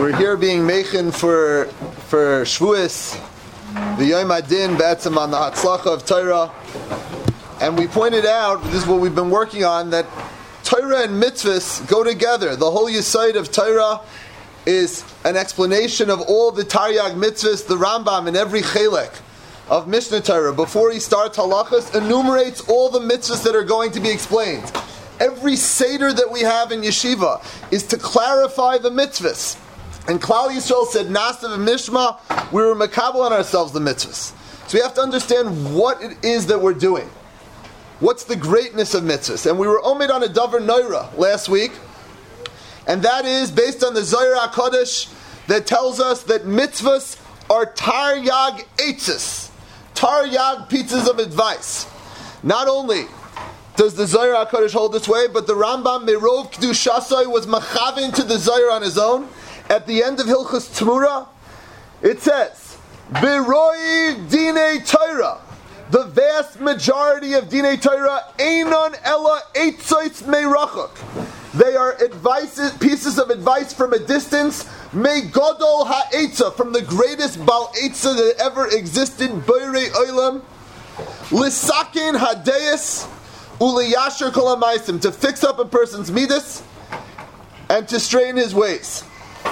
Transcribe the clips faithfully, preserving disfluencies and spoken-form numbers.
We're here being mechen for for Shavuos, the Yom Adin, B'etzem on the Hatzlacha of Torah, and we pointed out, this is what we've been working on, that Torah and mitzvahs go together. The whole yesod of Torah is an explanation of all the Taryag mitzvahs. The Rambam in every chelek of Mishnah Torah, before he starts halachas, enumerates all the mitzvahs that are going to be explained. Every seder that we have in yeshiva is to clarify the mitzvahs. And Klal Yisrael said, Nasav and Mishma, we were makabel on ourselves the mitzvahs. So we have to understand what it is that we're doing. What's the greatness of mitzvahs? And we were omed on a davar noira last week, and that is based on the Zohar HaKadosh that tells us that mitzvahs are taryag eitzes, taryag pieces of advice. Not only does the Zohar HaKadosh hold this way, but the Rambam Merov Kedushasai was machavin to the Zohar on his own. At the end of Hilchos Tmura, it says, Beroi Dinei Torah, the vast majority of Dinei Torah, Einon Ella Eitzois Meirachok. They are advices, pieces of advice from a distance, Me Godol HaEitza, from the greatest Bal Eitza that ever existed, Beirei Olam, Lisakin Hadeis, Uliyasher Kol HaMaisim, to fix up a person's midas and to straighten his ways.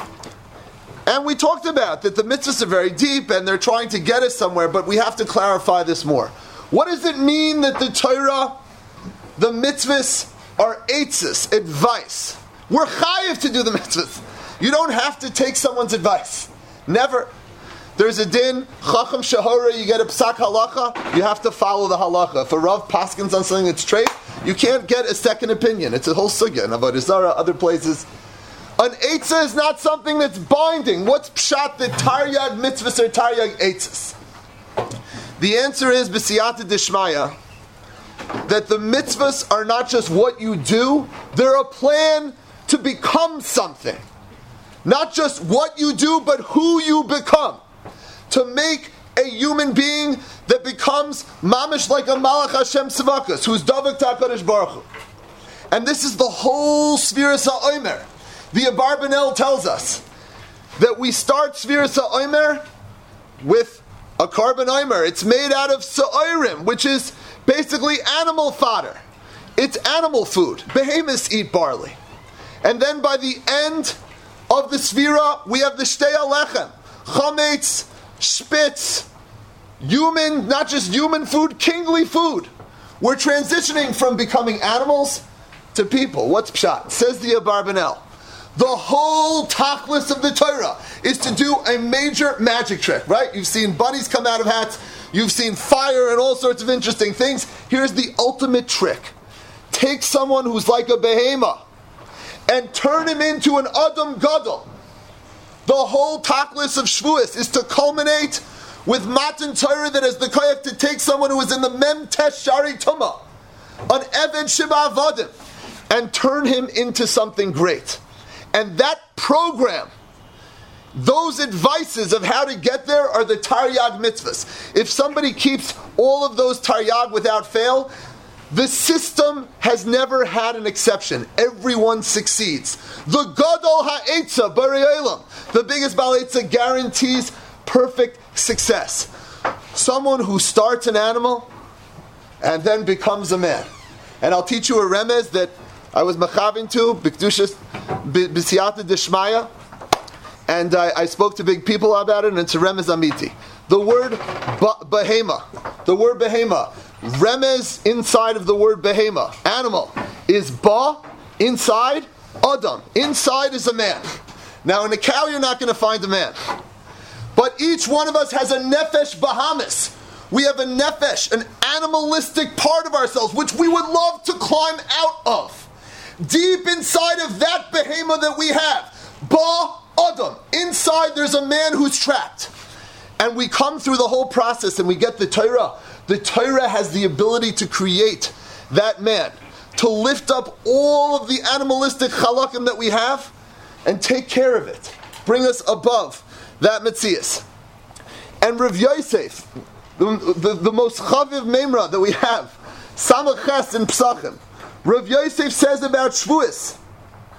And we talked about that the mitzvahs are very deep and they're trying to get us somewhere, but we have to clarify this more. What does it mean that the Torah, the mitzvahs, are eitzes, advice? We're chayiv to do the mitzvahs. You don't have to take someone's advice. Never. There's a din, chacham shahora, you get a psak halacha, you have to follow the halacha. If a Rav paskins on something that's treif, you can't get a second opinion. It's a whole sugya in Avodah Zarah, other places. An eitzah is not something that's binding. What's pshat that taryag mitzvahs are taryag eitzahs? The answer is b'siyata dishmaya, that the mitzvahs are not just what you do, they're a plan to become something. Not just what you do, but who you become. To make a human being that becomes mamish like a malach Hashem Tzavakas, who's davak ta'akadosh baruch hu. And this is the whole Sfiras HaOmer. The Abarbanel tells us that we start Sfiras HaOmer with a carbon omer. It's made out of sa'orim, which is basically animal fodder. It's animal food. Behemoths eat barley. And then by the end of the Sfira, we have the Shtei Alechem, chametz, spitz, human, not just human food, kingly food. We're transitioning from becoming animals to people. What's pshat? Says the Abarbanel. The whole tachlis of the Torah is to do a major magic trick, right? You've seen bunnies come out of hats, you've seen fire and all sorts of interesting things. Here's the ultimate trick. Take someone who's like a behemoth and turn him into an Adam Gadol. The whole tachlis of Shavuos is to culminate with Matan Torah that has the koyak to take someone who is in the Mem Tesh Shari Tumah, an Eved Shiva Avadim, and turn him into something great. And that program, those advices of how to get there are the taryag mitzvahs. If somebody keeps all of those taryag without fail, the system has never had an exception. Everyone succeeds. The Gadol HaEitza Barei Olam, the biggest Bal Eitza, guarantees perfect success. Someone who starts an animal and then becomes a man. And I'll teach you a remez that I was machavin to, b'kedushas, b'siyata deshmaya, and I, I spoke to big people about it, and it's a remez amiti. The word ba- behema, the word behema, remez inside of the word behema, animal, is ba, inside, adam. Inside is a man. Now in a cow you're not going to find a man. But each one of us has a nefesh bahamis. We have a nefesh, an animalistic part of ourselves, which we would love to climb out of. Deep inside of that behemoth that we have, ba adam, inside there's a man who's trapped. And we come through the whole process and we get the Torah. The Torah has the ability to create that man, to lift up all of the animalistic chalakim that we have and take care of it. Bring us above that metzias. And Rav Yosef, the, the, the most chaviv memra that we have, Samach Ches in Psachim, Rav Yosef says about Shavuos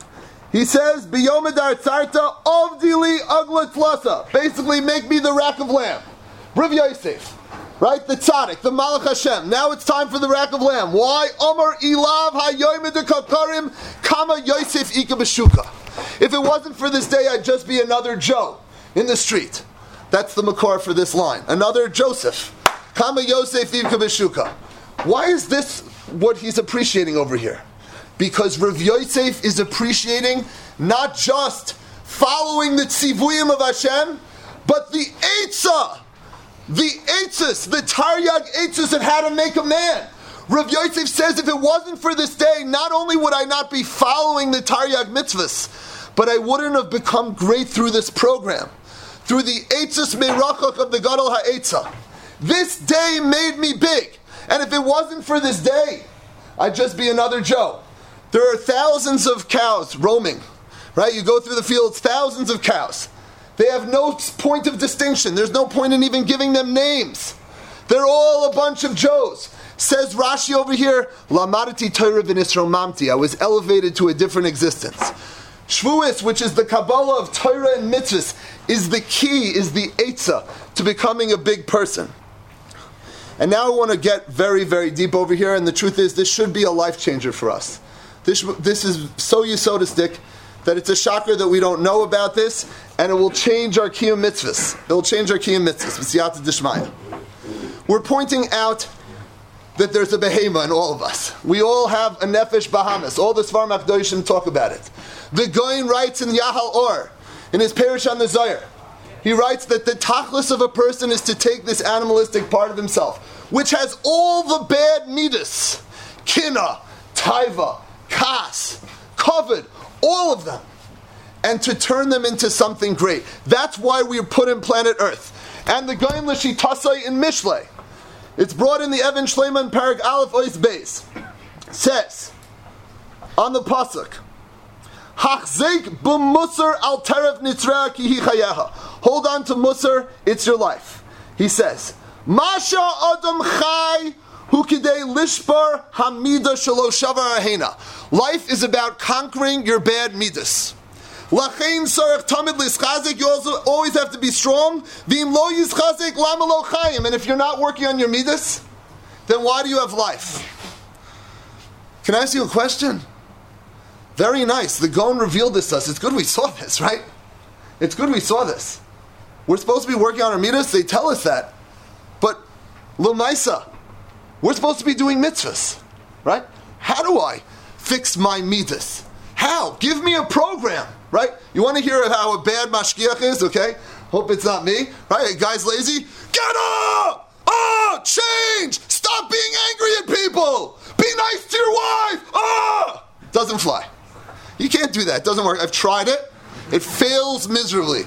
He says, B'yomedar tzarta ovdili agla tlasa. Basically, make me the rack of lamb. Rav Yosef. Right? The tzaddik, the Malach Hashem. Now it's time for the rack of lamb. Why? Omer ilav hayoyim dekakarim kama Yosef ika b'shuka. If it wasn't for this day, I'd just be another Joe in the street. That's the makor for this line. Another Joseph. Kama Yosef ika b'shuka. Why is this what he's appreciating over here? Because Rav Yosef is appreciating not just following the tzivuyim of Hashem, but the eitzah. The eitzes, the Taryag eitzes of how to make a man. Rav Yosef says if it wasn't for this day, not only would I not be following the Taryag mitzvahs, but I wouldn't have become great through this program. Through the eitzes meirachach of the Gadol ha'etzah. This day made me big. And if it wasn't for this day, I'd just be another Joe. There are thousands of cows roaming. Right? You go through the fields, thousands of cows. They have no point of distinction. There's no point in even giving them names. They're all a bunch of Joes. Says Rashi over here, Lamadati Torah v'nisro mamti. I was elevated to a different existence. Shvuis, which is the Kabbalah of Torah and mitzvahs, is the key, is the eitzah to becoming a big person. And now I want to get very, very deep over here, and the truth is, this should be a life changer for us. This, this is so yesodistic that it's a shocker that we don't know about this, and it will change our kiyum mitzvahs. It will change our kiyum mitzvahs. B'siyata d'shmaya. We're pointing out that there's a behema in all of us. We all have a nefesh bahamas. All the Svarim HaKadoshim talk about it. The Goyin writes in Yahal Or, in his Perush on the Zohar, he writes that the tachlis of a person is to take this animalistic part of himself, which has all the bad midas, kina, taiva, kas, kavod, all of them, and to turn them into something great. That's why we are put in planet Earth. And the Goyin L'Shitasai in Mishlei, it's brought in the Evan Shleiman Parag Aleph Ois Beis, says on the pasuk, Hachzeik b'musar al terev nitzra ki hi chayeha. Hold on to musar, it's your life. He says, Masha adam chai hu kidei lishbar hamida shelo shavar ahena. Life is about conquering your bad midas. Lachein sarach tamid lischazik. You also always have to be strong. V'im lo yischazik lama lo chayim. And if you're not working on your midas, then why do you have life? Can I ask you a question? Very nice. The Gaon revealed this to us. It's good we saw this, right? It's good we saw this. We're supposed to be working on our midas. They tell us that. But l'maisa, we're supposed to be doing mitzvahs, right? How do I fix my midas? How? Give me a program, right? You want to hear how a bad mashgiach is, okay? Hope it's not me, right? A guy's lazy. Get up! Oh, change! Stop being angry at people! Be nice to your wife! Oh! Doesn't fly. You can't do that. It doesn't work. I've tried it. It fails miserably.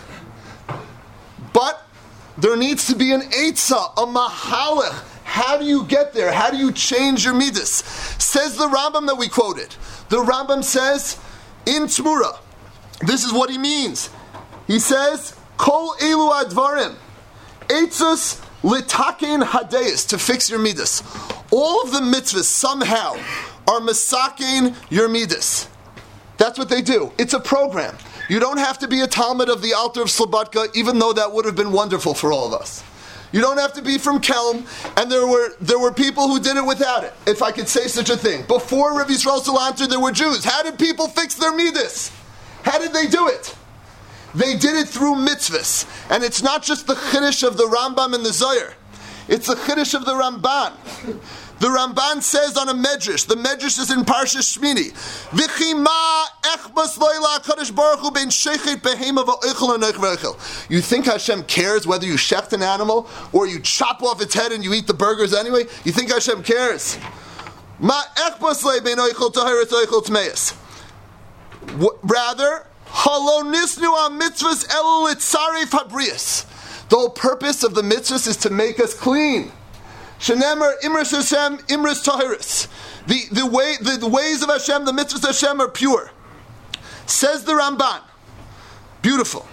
But there needs to be an eitzah, a mahalach. How do you get there? How do you change your midas? Says the Rambam that we quoted. The Rambam says, in Tzmura, this is what he means. He says, Kol elu advarim, eitzos litakein hadeis, to fix your midas. All of the mitzvahs somehow are masakein your midas. That's what they do. It's a program. You don't have to be a Talmud of the Alter of Slobodka, even though that would have been wonderful for all of us. You don't have to be from Kelm, and there were there were people who did it without it, if I could say such a thing. Before Rav Yisrael Salanter, there were Jews. How did people fix their midas? How did they do it? They did it through mitzvahs. And it's not just the Chiddush of the Rambam and the Zohar. It's the Chiddush of the Ramban. The Ramban says on a Medrash, the Medrash is in Parshas Shmini, V'chima echbas lo'ila HaKadosh Baruch Hu ben shechet behema v'oichel ha'noich v'oichel. You think Hashem cares whether you shecht an animal or you chop off its head and you eat the burgers anyway? You think Hashem cares? Ma echbas lo'i ben oichel tahiris oichel tmeis. Rather, halo nisnu ha-mitzvahs elu litzarif habrius. The whole purpose of the mitzvahs is to make us clean. Shenemer imris Hashem imris tahiris. The the way the, the ways of Hashem, the mitzvahs of Hashem are pure. Says the Ramban. Beautiful.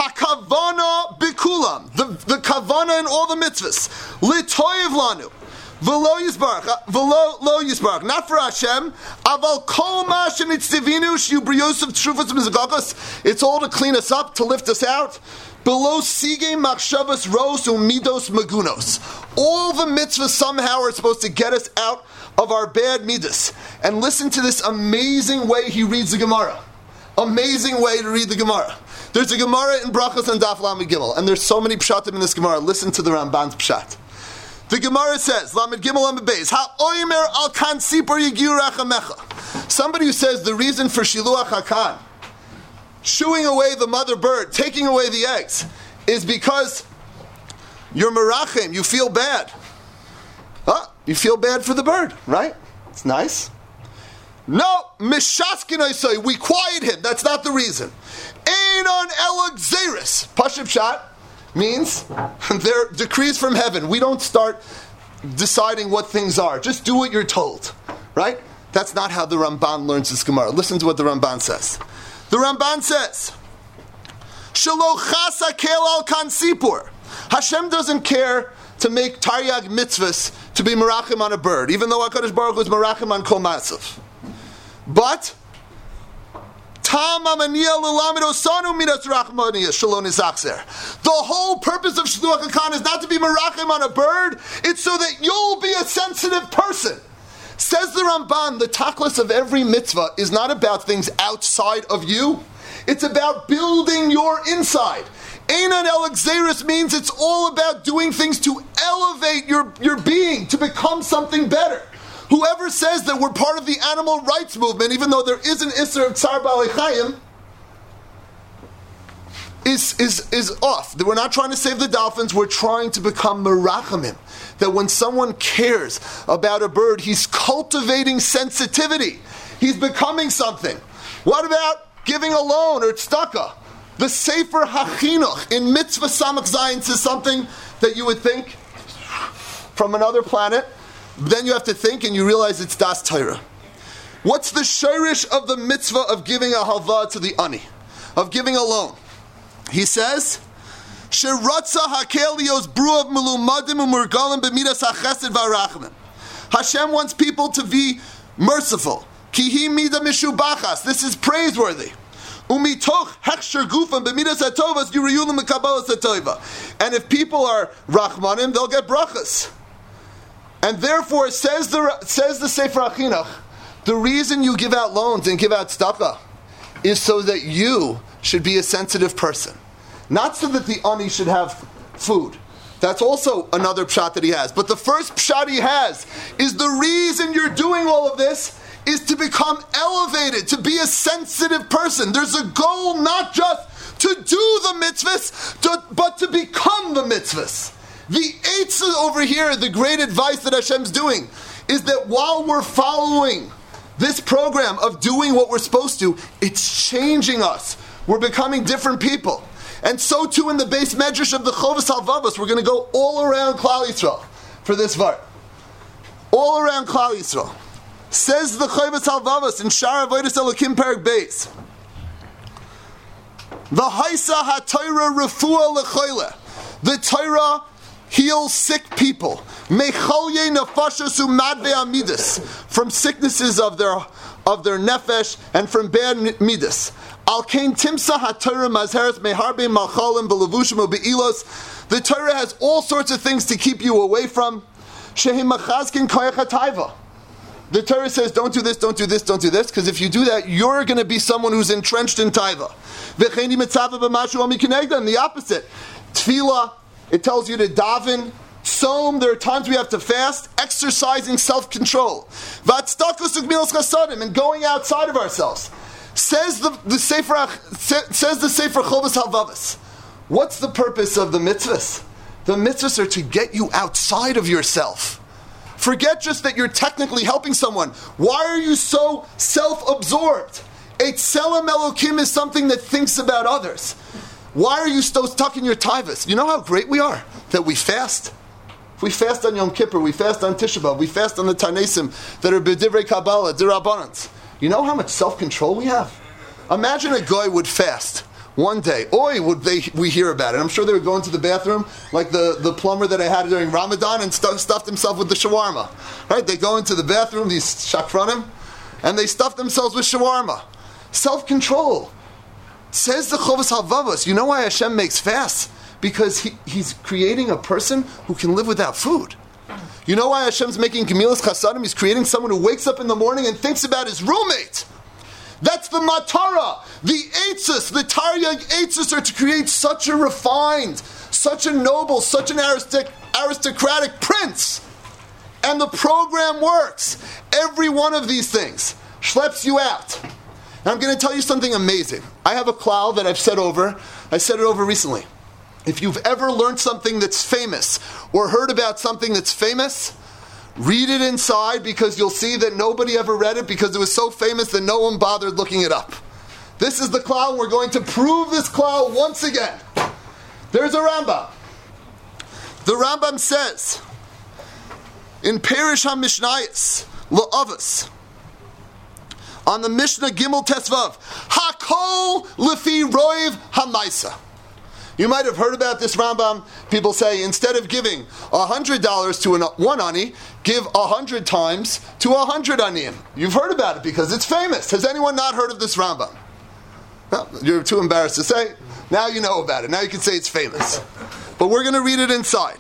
Hakavana bikulam. The the kavana in all the mitzvahs. Litoyev lanu. V'lo yisbarach, v'lo lo yisbarach, not for Hashem. Aval kol ma shenitzivinu shiu briyos of trufas mizagakos. It's all to clean us up, to lift us out. Below sige machshavas ros umidos magunos. All the mitzvahs somehow are supposed to get us out of our bad midas. And listen to this amazing way he reads the Gemara. Amazing way to read the Gemara. There's a Gemara in Brachos and Daf Lamed Gimel, and there's so many pshatim in this Gemara. Listen to the Ramban's pshat. The Gemara says, Lamed Gimel Lamed Beis, Ha-oimer al-kan sipor yigiu rachamecha. Somebody who says the reason for Shiluach HaKan, shooing away the mother bird, taking away the eggs, is because you're merachim, you feel bad. Huh? You feel bad for the bird, right? It's nice. No, mishaskin I say, we quiet him, that's not the reason. Einon elag zeris. Pashib Shat means they're decrees from heaven. We don't start deciding what things are. Just do what you're told. Right? That's not how the Ramban learns this Gemara. Listen to what the Ramban says. The Ramban says, Shelo chasa kel al kan sipur. Hashem doesn't care to make taryag mitzvahs to be merachim on a bird, even though HaKadosh Baruch Hu is merachim on kol masav. But the whole purpose of Shluach HaKan is not to be merachim on a bird, it's so that you'll be a sensitive person. Says the Ramban, the tachlis of every mitzvah is not about things outside of you, it's about building your inside. Einan elag zeris means it's all about doing things to elevate your, your being, to become something better. Whoever says that we're part of the animal rights movement, even though there is an Isser of Tsar Baalei Chayim, is, is, is off. That we're not trying to save the dolphins, we're trying to become merachamim. That when someone cares about a bird, he's cultivating sensitivity. He's becoming something. What about giving a loan or tzedakah? The Sefer HaChinuch in Mitzvah Samach Zayin says something that you would think from another planet. Then you have to think and you realize it's Das Torah. What's the shirish of the mitzvah of giving a halva to the ani? Of giving a loan? He says, Sheratza hakel lios bruav melumadim umurgalim b'midas hachesed v'arachmim. Hashem wants people to be merciful. Kihi mida mishubachas. This is praiseworthy. Umitoch hechsher gufam b'midas hatovas yuriyulim mekabalas hatova. And if people are rachmanim, they'll get brachas. And therefore, says the says the Sefer HaChinuch, the reason you give out loans and give out tzedakah is so that you should be a sensitive person. Not so that the ani should have food. That's also another pshat that he has. But the first pshat he has is the reason you're doing all of this is to become elevated, to be a sensitive person. There's a goal not just to do the mitzvahs, to, but to become the mitzvahs. The eitzah over here, the great advice that Hashem's doing, is that while we're following this program of doing what we're supposed to, it's changing us. We're becoming different people. And so too in the base medrash of the Chovas HaLevavos, we're going to go all around Klal Yisrael for this var. All around Klal Yisrael. Says the Chovas HaLevavos in Shar Avodas Elokim Perek Beis, the Haisa HaTorah Refuah L'Choyle. The Torah heals sick people. Mecholye nefashos umadve amidus, from sicknesses of their of their nefesh and from bad midas. Al kain timsa haTorah mazheres meharbe malchalim belevushim ubeilos. The Torah has all sorts of things to keep you away from. Shehim machazkin koyach hatayva. The Torah says, don't do this, don't do this, don't do this, because if you do that, you're going to be someone who's entrenched in taiva. V'cheini mitzava b'mashu amikinegda, and the opposite. Tefillah, it tells you to daven. Tzom, there are times we have to fast. Exercising self-control. V'atzdakos ugmilos chasadim, and going outside of ourselves. Says the, the Sefer says the Sefer Chovas HaLevavos. What's the purpose of the mitzvahs? The mitzvahs are to get you outside of yourself. Forget just that you're technically helping someone. Why are you so self-absorbed? A tselem Elokim is something that thinks about others. Why are you so stuck in your taivas? You know how great we are that we fast? We fast on Yom Kippur, we fast on Tisha B'Av, we fast on the Tanesim that are B'divrei Kabbalah, D'Rabbanans. You know how much self-control we have? Imagine a guy would fast One day, oi, would they we hear about it. I'm sure they would go into the bathroom like the, the plumber that I had during Ramadan and stu- stuffed himself with the shawarma. Right? They go into the bathroom, these shakranim, and they stuff themselves with shawarma. Self-control. Says the Chovos HaLevavos, you know why Hashem makes fasts? Because he, he's creating a person who can live without food. You know why Hashem's making Gemilas Chasadim? He's creating someone who wakes up in the morning and thinks about his roommate. That's the Matara. The Eitzos, the Taryag Eitzos are to create such a refined, such a noble, such an aristic, aristocratic prince. And the program works. Every one of these things schleps you out. And I'm going to tell you something amazing. I have a klal that I've said over. I said it over recently. If you've ever learned something that's famous or heard about something that's famous, read it inside, because you'll see that nobody ever read it because it was so famous that no one bothered looking it up. This is the klal. We're going to prove this klal once again. There's a Rambam. The Rambam says in Perish HaMishnayos La'avos, on the Mishnah Gimel Tesvav, Hakol Lefi Roiv HaMaisa. You might have heard about this Rambam. People say instead of giving one hundred dollars to an, one ani, give one hundred times to one hundred aniyim. You've heard about it because it's famous. Has anyone not heard of this Rambam? No, you're too embarrassed to say. Now you know about it. Now you can say it's famous. But we're going to read it inside.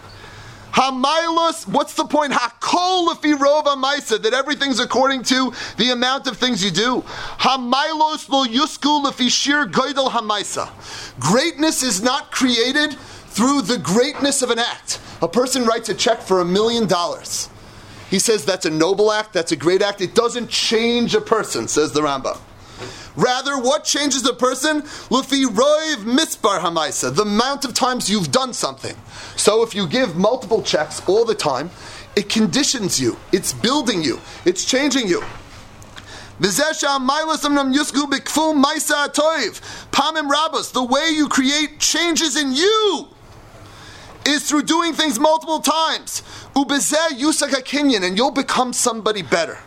Hamailos, what's the point? Hakol lefi rov hamaisa, that everything's according to the amount of things you do. Hamailos lo yusku lefi shir goydel hamaisa. Greatness is not created through the greatness of an act. A person writes a check for a million dollars. He says that's a noble act, that's a great act. It doesn't change a person, says the Rambam. Rather, what changes a person? Lufi roiv mispar hamaisa, the amount of times you've done something. So if you give multiple checks all the time, it conditions you, it's building you, it's changing you. Pamim rabos, the way you create changes in you is through doing things multiple times. Ubezeh yusak hakinyan, and you'll become somebody better.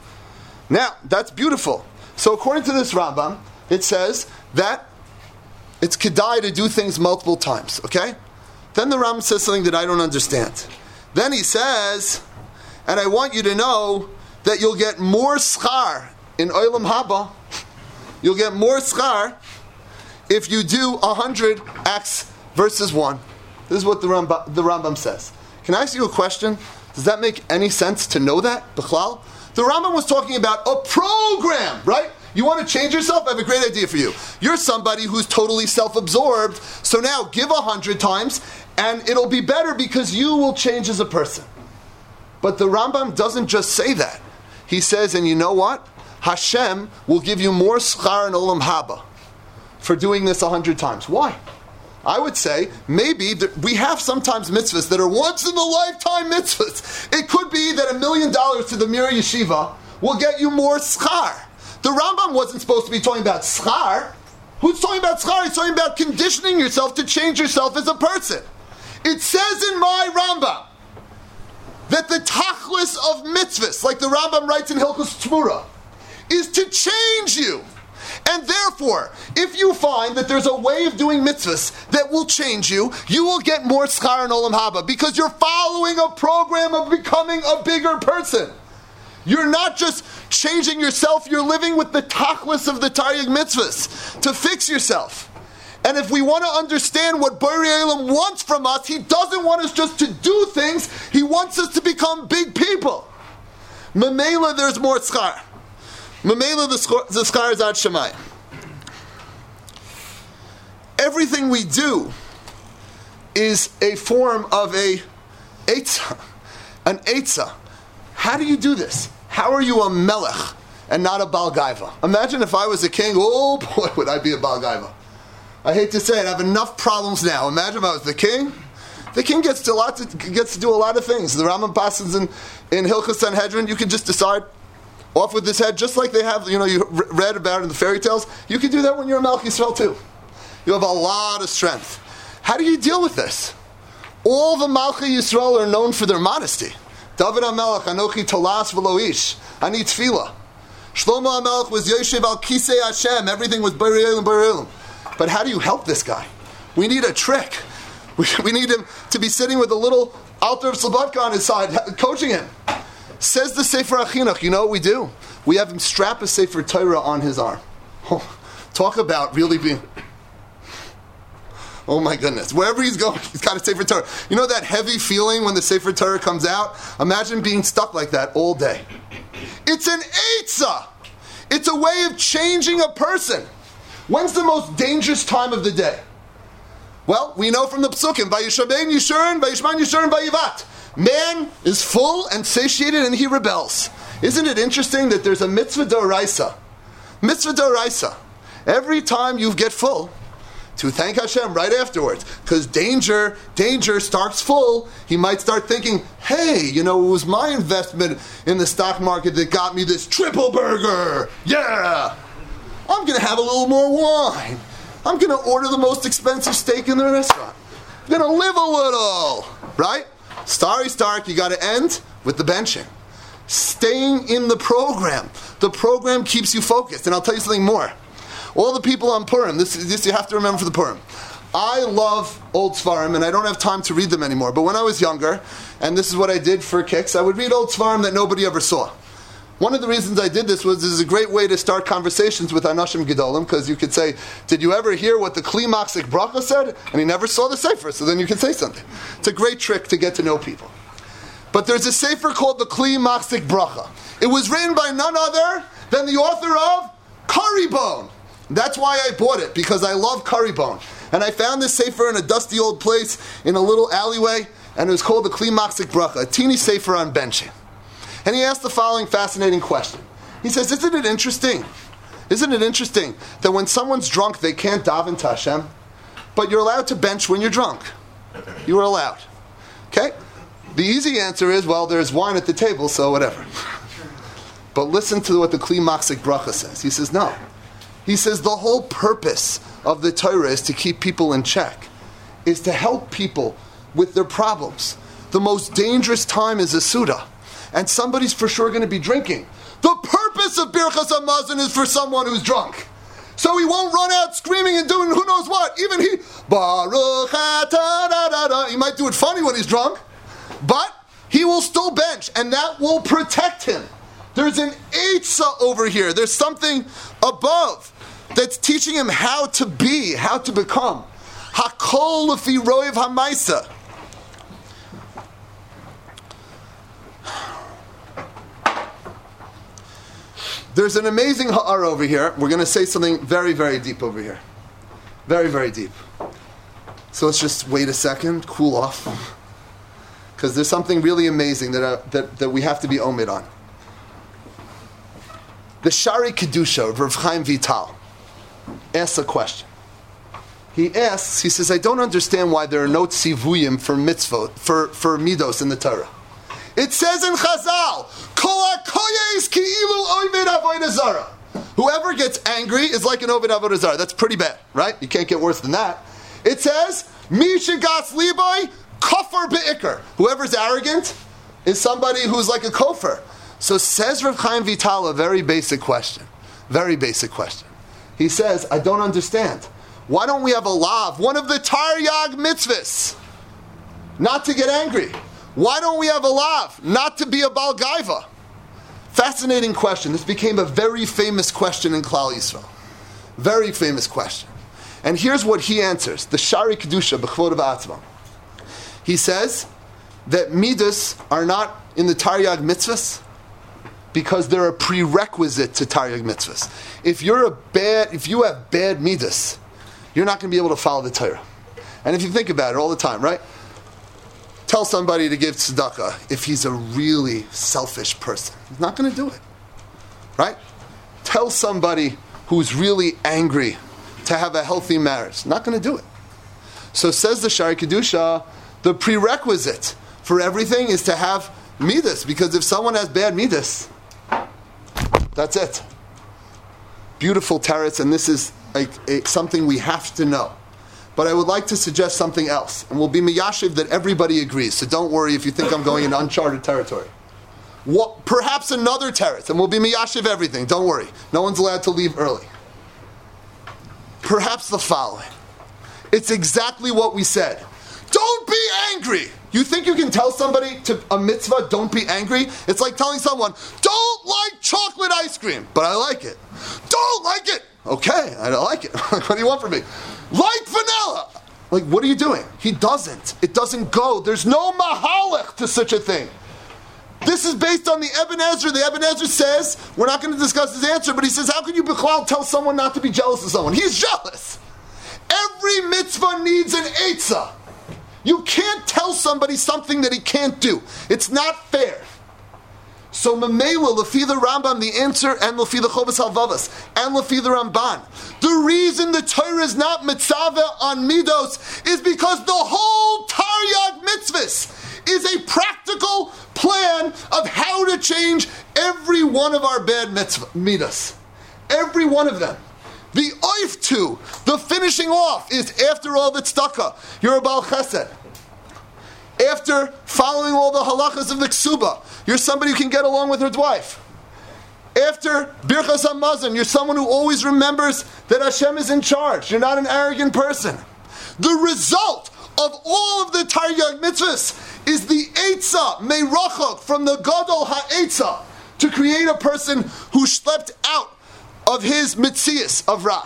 Now, that's beautiful. So according to this Rambam, it says that it's kedai to do things multiple times, okay? Then the Rambam says something that I don't understand. Then he says, and I want you to know that you'll get more schar in Olam Haba, you'll get more schar if you do one hundred acts versus one. This is what the Rambam, the Rambam says. Can I ask you a question? Does that make any sense to know that, Bichlal? The Rambam was talking about a program, right? You want to change yourself? I have a great idea for you. You're somebody who's totally self-absorbed, so now give a hundred times, and it'll be better because you will change as a person. But the Rambam doesn't just say that. He says, and you know what? Hashem will give you more schar in Olam Haba for doing this a hundred times. Why? I would say maybe that we have sometimes mitzvahs that are once in a lifetime mitzvahs. It could be that a million dollars to the Mir Yeshiva will get you more schar. The Rambam wasn't supposed to be talking about schar. Who's talking about schar? He's talking about conditioning yourself to change yourself as a person. It says in my Rambam that the tachlis of mitzvahs, like the Rambam writes in Hilchos Tmura, is to change you. And therefore, if you find that there's a way of doing mitzvahs that will change you, you will get more schar in Olam Haba because you're following a program of becoming a bigger person. You're not just changing yourself, you're living with the tachlis of the Taryag mitzvahs to fix yourself. And if we want to understand what Borei Olam wants from us, he doesn't want us just to do things, he wants us to become big people. Mamela, there's more schar. Mamela, the schar is ad Shemayim. Everything we do is a form of a eitzah, an eitzah. How do you do this? How are you a melech and not a Baal Gaiva? Imagine if I was a king, oh boy, would I be a Baal Gaiva. I hate to say it, I have enough problems now. Imagine if I was the king. The king gets to, a lot to, gets to do a lot of things. The Rambam passes in, in Hilchos Sanhedrin, you can just decide, off with this head, just like they have, you know, you read about it in the fairy tales. You can do that when you're a Melech Yisrael too. You have a lot of strength. How do you deal with this? All the Malchei Yisrael are known for their modesty. David HaMelech, Anochi Tolas V'lo Ish, Ani Tefillah. Shlomo HaMelech was Yoshev Al Kisei Hashem. Everything was Borei Olam, Borei Olam. But how do you help this guy? We need a trick. We, we need him to be sitting with a little Alter of Slobodka on his side, coaching him. Says the Sefer HaChinuch, you know what we do? We have him strap a Sefer Torah on his arm. Oh, talk about really being... Oh my goodness. Wherever he's going, he's got a Sefer Torah. You know that heavy feeling when the Sefer Torah comes out? Imagine being stuck like that all day. It's an eitzah. It's a way of changing a person. When's the most dangerous time of the day? Well, we know from the Psukim, Vayishabein Yishurin, Vayishman Yishurin, Vayivat. Man is full and satiated and he rebels. Isn't it interesting that there's a mitzvah d'oraisa? Mitzvah d'oraisa. Every time you get full, to thank Hashem right afterwards. Because danger, danger starts full. He might start thinking, hey, you know, it was my investment in the stock market that got me this triple burger. Yeah! I'm going to have a little more wine. I'm going to order the most expensive steak in the restaurant. I'm going to live a little. Right? Starry Stark, you got to end with the benching. Staying in the program. The program keeps you focused. And I'll tell you something more. All the people on Purim, this, this you have to remember for the Purim. I love old Svarim, and I don't have time to read them anymore. But when I was younger, and this is what I did for kicks, I would read old Svarim that nobody ever saw. One of the reasons I did this was this is a great way to start conversations with Anashim Gedolim, because you could say, did you ever hear what the Kli Machzik Bracha said? And he never saw the Sefer, so then you can say something. It's a great trick to get to know people. But there's a Sefer called the Kli Machzik Bracha. It was written by none other than the author of Curry Bone. That's why I bought it, because I love curry bone. And I found this sefer in a dusty old place in a little alleyway, and it was called the Kli Machzik Bracha, a teeny sefer on benching. And he asked the following fascinating question. He says, isn't it interesting? Isn't it interesting that when someone's drunk, they can't daven to Hashem, but you're allowed to bench when you're drunk? You are allowed. Okay? The easy answer is, well, there's wine at the table, so whatever. But listen to what the Kli Machzik Bracha says. He says, no. He says the whole purpose of the Torah is to keep people in check, is to help people with their problems. The most dangerous time is a Suda, and somebody's for sure going to be drinking. The purpose of Birchas Hamazon is for someone who's drunk. So he won't run out screaming and doing who knows what. Even he, Baruch atah da da da. He might do it funny when he's drunk, but he will still bench, and that will protect him. There's an eitzah over here. There's something above that's teaching him how to be, how to become. Hakol lefi roiv hamaisa. There's an amazing ha'ara over here. We're going to say something very, very deep over here. Very, very deep. So let's just wait a second, cool off. Because there's something really amazing that, uh, that, that we have to be omid on. The Shari Kedusha of Rav Chaim Vital asks a question. He asks, he says, I don't understand why there are no tzivuyim for mitzvot, for, for midos in the Torah. It says in Chazal, Kol hakoyes ki'ilu oived avodah zara. Whoever gets angry is like an oived avodah zara. That's pretty bad, right? You can't get worse than that. It says, Mi shegatz liboy kofar be'ikr. Whoever's arrogant is somebody who's like a kofar. So says Rav Chaim Vital a very basic question. Very basic question. He says, I don't understand. Why don't we have a lav, one of the Taryag mitzvahs, not to get angry? Why don't we have a lav, not to be a Baal Gaiva? Fascinating question. This became a very famous question in Klal Yisrael. Very famous question. And here's what he answers. The Shari Kedusha, B'chvod B'atzma. He says that midas are not in the Taryag mitzvahs, because they're a prerequisite to Taryag mitzvahs. If you're a bad, if you have bad midas, you're not going to be able to follow the Torah. And if you think about it all the time, right? Tell somebody to give tzedakah if he's a really selfish person. He's not going to do it. Right? Tell somebody who's really angry to have a healthy marriage. Not going to do it. So says the Shari Kedusha, the prerequisite for everything is to have midas, because if someone has bad midas, that's it. Beautiful teretz, and this is like a, something we have to know. But I would like to suggest something else, and we'll be miyashiv that everybody agrees, so don't worry if you think I'm going in uncharted territory. What, perhaps another teretz, and we'll be miyashiv everything, don't worry. No one's allowed to leave early. perhaps the following. It's exactly what we said. Don't be angry. You think you can tell somebody to a mitzvah, don't be angry? It's like telling someone, don't like chocolate ice cream, but I like it. Don't like it. Okay, I don't like it. What do you want from me? Like vanilla. Like, what are you doing? He doesn't. It doesn't go. There's no mahalech to such a thing. This is based on the Eben Ezra. The Eben Ezra says, we're not going to discuss his answer, but he says, how can you b'chlal tell someone not to be jealous of someone? He's jealous. Every mitzvah needs an eitzah. You can't tell somebody something that he can't do. It's not fair. So Mamela, Lefi the Rambam, the answer, and Lefi the Chovas Halvavas, and Lefi the Ramban. The reason the Torah is not mitzaveh on midos is because the whole Taryag mitzvahs is a practical plan of how to change every one of our bad mitzvah midos. Every one of them. The oif to, the finishing off, is after all the tzedakah, you're a Baal Chesed. After following all the halachas of the ksuba, you're somebody who can get along with his wife. After Birchas HaMazon, you're someone who always remembers that Hashem is in charge. You're not an arrogant person. The result of all of the Taryag mitzvahs is the Eitzah, Meirachok, from the Gadol HaEitzah, to create a person who slept out of his mitzias of Ra.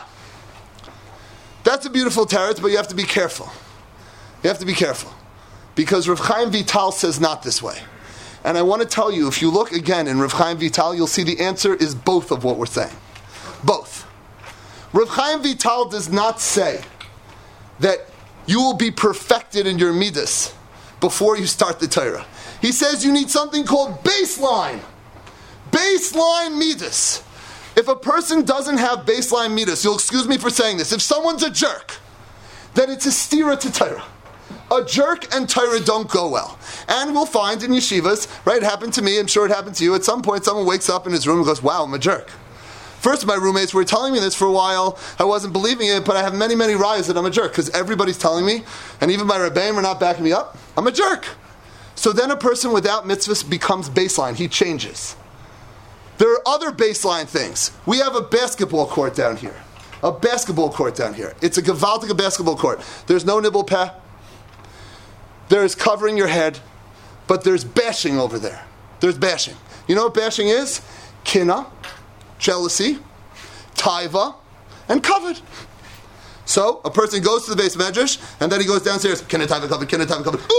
That's a beautiful teretz, but you have to be careful. You have to be careful. Because Rav Chaim Vital says not this way. And I want to tell you, if you look again in Rav Chaim Vital, you'll see the answer is both of what we're saying. Both. Rav Chaim Vital does not say that you will be perfected in your midas before you start the Torah. He says you need something called baseline. Baseline midas. If a person doesn't have baseline midas, you'll excuse me for saying this, if someone's a jerk, then it's a stira to Torah. A jerk and Torah don't go well. And we'll find in yeshivas, right, it happened to me, I'm sure it happened to you, at some point someone wakes up in his room and goes, wow, I'm a jerk. First, my roommates were telling me this for a while, I wasn't believing it, but I have many, many rayas that I'm a jerk, because everybody's telling me, and even my rebbeim are not backing me up, I'm a jerk. So then a person without mitzvahs becomes baseline, he changes. There are other baseline things. We have a basketball court down here. A basketball court down here. It's a gewaltige basketball court. There's no nibble peh. There's covering your head. But there's bashing over there. There's bashing. You know what bashing is? Kina, jealousy, taiva, and kavod. So, a person goes to the base medrash, and then he goes downstairs, kina, taiva, kavod, kina, taiva, kavod.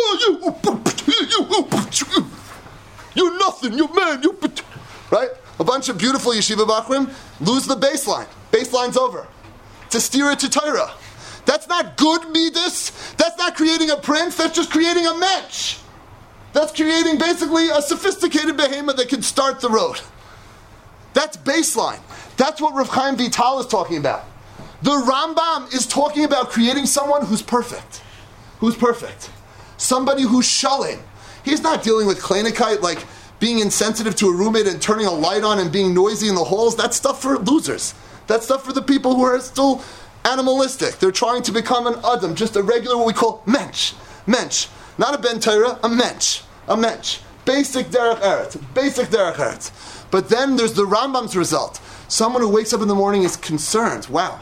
Oh, you, you, you're nothing, you man, you... Right? A bunch of beautiful yeshiva bachrim lose the baseline. Baseline's over. It's a stira to Torah. That's not good midas. That's not creating a prince. That's just creating a mensch. That's creating basically a sophisticated behemoth that can start the road. That's baseline. That's what Rav Chaim Vital is talking about. The Rambam is talking about creating someone who's perfect. Who's perfect. Somebody who's shalom. He's not dealing with kleinigkeit like being insensitive to a roommate and turning a light on and being noisy in the halls. That's stuff for losers. That's stuff for the people who are still animalistic. They're trying to become an adam, just a regular, what we call mensch. Mensch. Not a ben Torah, a mensch. A mensch. Basic derech eretz. Basic derech eretz. But then there's the Rambam's result. Someone who wakes up in the morning is concerned. Wow.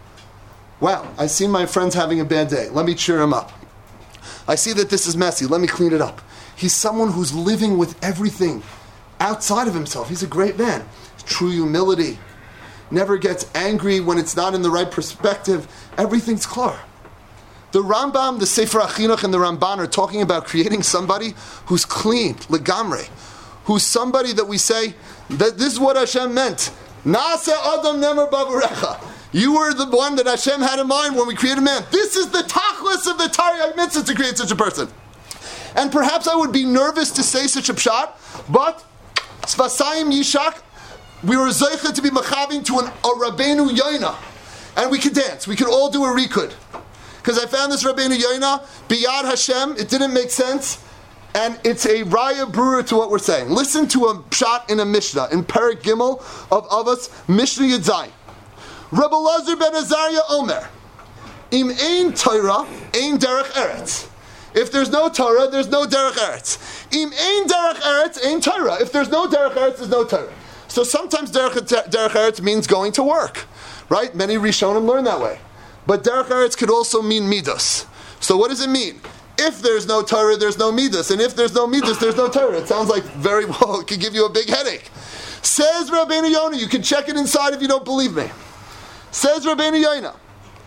Wow, I see my friend's having a bad day. Let me cheer him up. I see that this is messy. Let me clean it up. He's someone who's living with everything outside of himself. He's a great man. True humility. Never gets angry when it's not in the right perspective. Everything's clear. The Rambam, the Sefer HaChinuch, and the Ramban are talking about creating somebody who's clean, legamre, who's somebody that we say, that this is what Hashem meant. Na'aseh Adam Nemer Bavarecha. You were the one that Hashem had in mind when we created man. This is the tachlis of the Taryag mitzvah to create such a person. And perhaps I would be nervous to say such a pshat, but Tzvasayim Yishak, we were zeicha to be machaving to an, a Rabbeinu Yoina. And we could dance. We could all do a rikud. Because I found this Rabbeinu Yoina, Biyad Hashem, it didn't make sense. And it's a raya brewer to what we're saying. Listen to a pshat in a Mishnah, in Perek Gimel of Avos, Mishnah Yedzai. Rebbe Lazar ben Azariah Omer, Im ein Torah, ein derech eretz. If there's no Torah, there's no derech eretz. Im ein derech eretz, ein Torah. If there's no derech eretz, there's no Torah. So sometimes derech, derech eretz means going to work, right? Many Rishonim learn that way. but derech eretz could also mean midas. So what does it mean? If there's no Torah, there's no midas, and if there's no midas, there's no Torah. It sounds like very well. It could give you a big headache. Says Rabbeinu Yonah. You can check it inside if you don't believe me. Says Rabbeinu Yonah.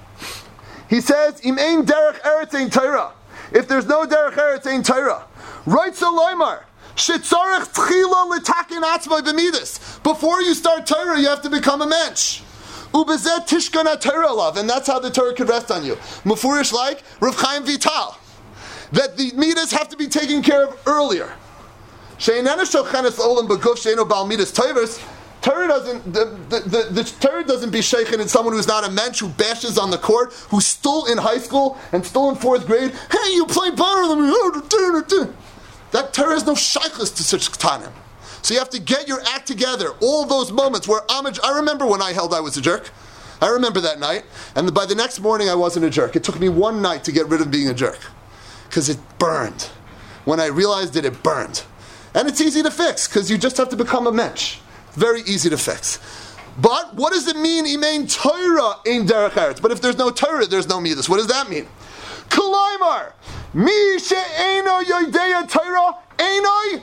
He says, "Im ein derech eretz ein Torah." If there's no derech eretz ein Torah, right? So loymar shetzarech tchila litakin atzmai b'midas. Before you start Torah, you have to become a mensch. Ubezet tishkana Torah love, and that's how the Torah could rest on you. Mufurish like Rav Chaim Vital, that the midas have to be taken care of earlier. She'einena shochenes olam beguf she'eno bal midas tovers. Torah doesn't the, the, the, the Torah doesn't be shaken in someone who's not a mensch, who bashes on the court, who's still in high school and still in fourth grade. Hey, you play better than me. That Torah has no shaykhus to such ktanim. So you have to get your act together. All those moments where homage. I remember when I held I was a jerk. I remember that night, and by the next morning I wasn't a jerk. It took me one night to get rid of being a jerk because it burned. When I realized it, it burned, and it's easy to fix because you just have to become a mensch. Very easy to fix. But what does it mean? Imein Torah in derech eretz. But if there's no Torah, there's no midas. What does that mean? Kolaimar mi she'eno yodeya Torah enoi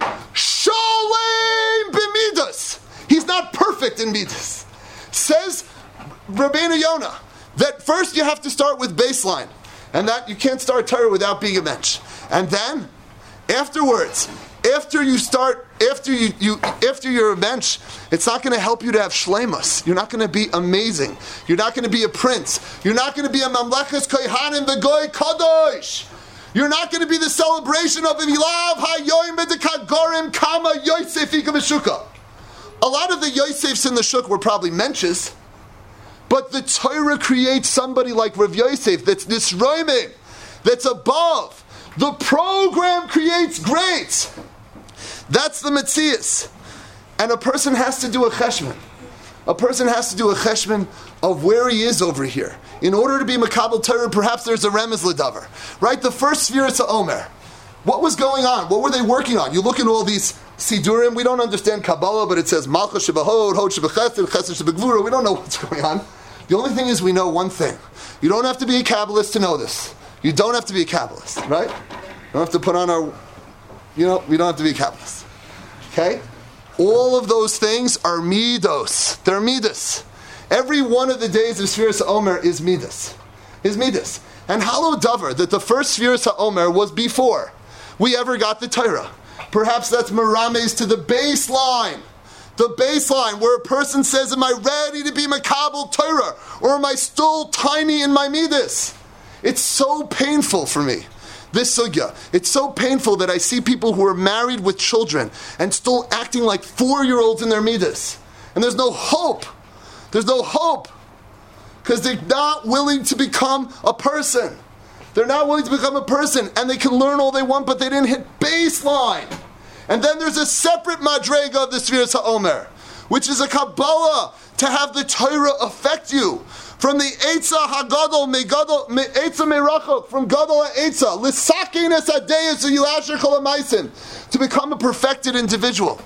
shalem b'midas. He's not perfect in midas. Says Rabbeinu Yonah that first you have to start with baseline, and that you can't start Torah without being a mensch. And then afterwards, after you start, after you, you after you're a mensch, it's not going to help you to have shleimus. You're not going to be amazing. You're not going to be a prince. You're not going to be a mamleches kohanim v'goy kadosh. You're not going to be the celebration of Ilav hayoyim b'dekagorim kama Yosef ikam. A lot of the Yosefs in the shuk were probably mensches, but the Torah creates somebody like Rav Yosef that's nisroimim, that's above. The program creates greats. That's the metzias. And a person has to do a cheshbon. A person has to do a cheshbon of where he is over here. In order to be Makabel Torah, perhaps there's a remez l'davar. Right? The first Sfiras HaOmer. What was going on? What were they working on? You look at all these Sidurim, we don't understand Kabbalah, but it says Malchus Shebahod, Hod Shebechesed, Chesed Shebegvura. We don't know what's going on. The only thing is we know one thing. You don't have to be a Kabbalist to know this. You don't have to be a Kabbalist, right? You don't have to put on our, you know, we don't have to be a Kabbalist. Okay? All of those things are midos. They're midas. Every one of the days of Sfiras HaOmer is midas. Is midas. And halo davar, that the first Sfiras HaOmer was before we ever got the Torah. Perhaps that's merames to the baseline. The baseline where a person says, am I ready to be Makabel Torah? Or am I still tiny in my midas? It's so painful for me, this sugya. It's so painful that I see people who are married with children and still acting like four-year-olds in their midas. And there's no hope. There's no hope. Because they're not willing to become a person. They're not willing to become a person. And they can learn all they want, but they didn't hit baseline. And then there's a separate madrega of the Sfiras HaOmer, which is a Kabbalah to have the Torah affect you. From the Eitzah HaGadol, Eitzah Merachok, from Gadol HaEitzah, L'sakin es Adeyes U'Yulasher Kol HaMaisim, to become a perfected individual.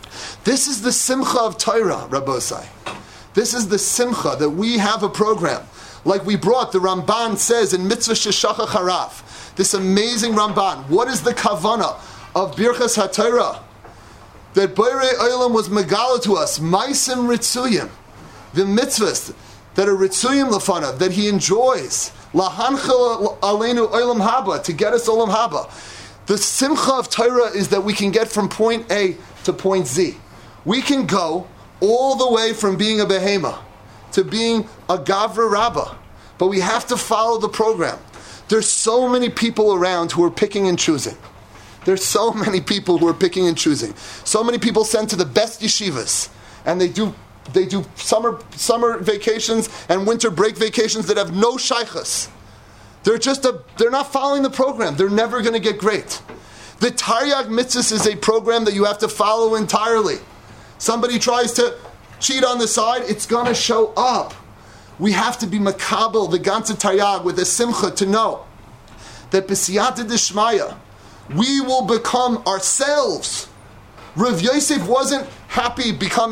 This is the simcha of Torah, Rabbosai. This is the simcha that we have a program. Like we brought, the Ramban says in Mitzvah Sheshachach Haraf, this amazing Ramban. What is the kavana of Birchas HaTorah? That Borei Olam was megala to us, Maisim Ritzuyim, the mitzvahs that are Ritzuyim Lefanav, that he enjoys, Lahanchel Aleinu Olam Haba, to get us Olam Haba. The simcha of Torah is that we can get from point A to point Z. We can go all the way from being a behema to being a Gavra Rabbah, but we have to follow the program. There's so many people around who are picking and choosing. There's so many people who are picking and choosing. So many people sent to the best yeshivas, and they do they do summer summer vacations and winter break vacations that have no shaychus. They're just a they're not following the program. They're never going to get great. The Taryag Mitzvahs is a program that you have to follow entirely. Somebody tries to cheat on the side, it's going to show up. We have to be makabel, the ganze Taryag, with a simcha to know that b'siyata d'shmaya, we will become ourselves. Rav Yosef wasn't happy becoming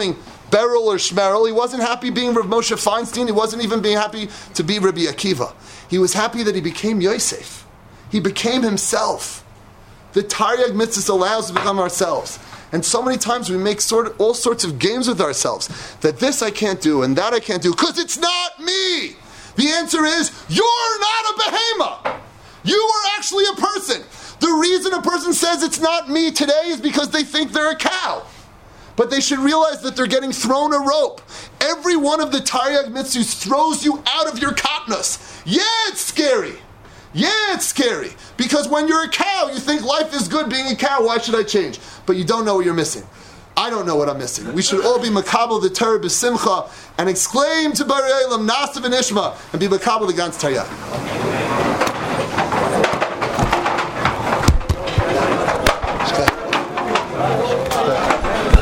Beryl or Shmerel. He wasn't happy being Rav Moshe Feinstein. He wasn't even being happy to be Rabbi Akiva. He was happy that he became Yosef. He became himself. The Taryag Mitzvah allows us to become ourselves. And so many times we make sort of all sorts of games with ourselves. That this I can't do and that I can't do because it's not me. The answer is, you're not a behemoth. You are actually a person. The reason a person says it's not me today is because they think they're a cow. But they should realize that they're getting thrown a rope. Every one of the Taryag Mitzvahs throws you out of your katnus. Yeah, it's scary. Yeah, it's scary. Because when you're a cow, you think life is good being a cow. Why should I change? But you don't know what you're missing. I don't know what I'm missing. We should all be makabel the Torah b'simcha and exclaim to Barei Olam Nasa v'nishma and be makabel the Gans Taryag.